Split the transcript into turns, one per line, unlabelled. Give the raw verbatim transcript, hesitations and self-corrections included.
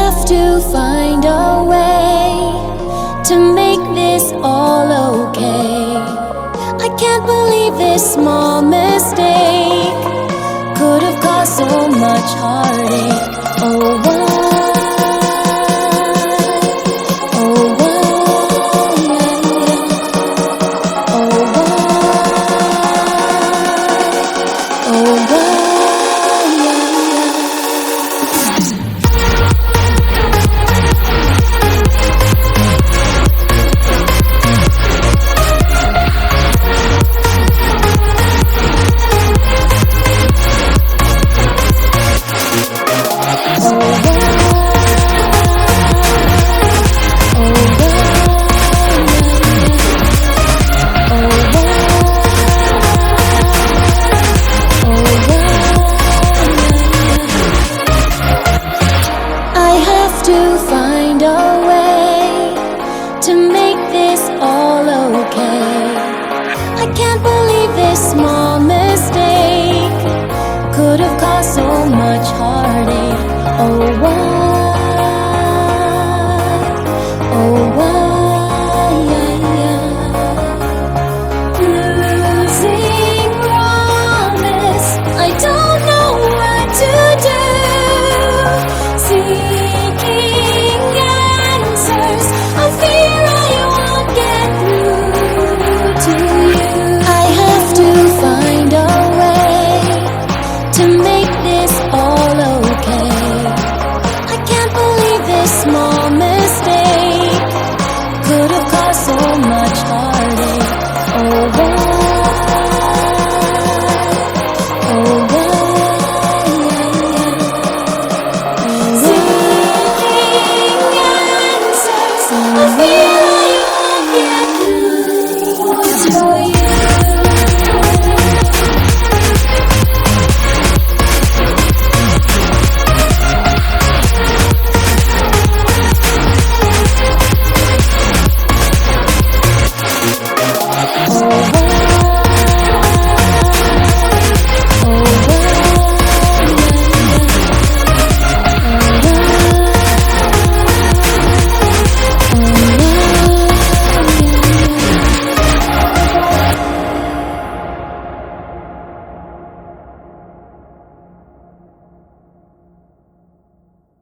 have to find a way to make this all okay. I can't believe this small mistake could have caused so much heartache. Oh, why? Oh, why? Oh, why? Oh, why? To find a way to make this all okay. I can't believe this small mistake could have caused so much heartache. Oh, why?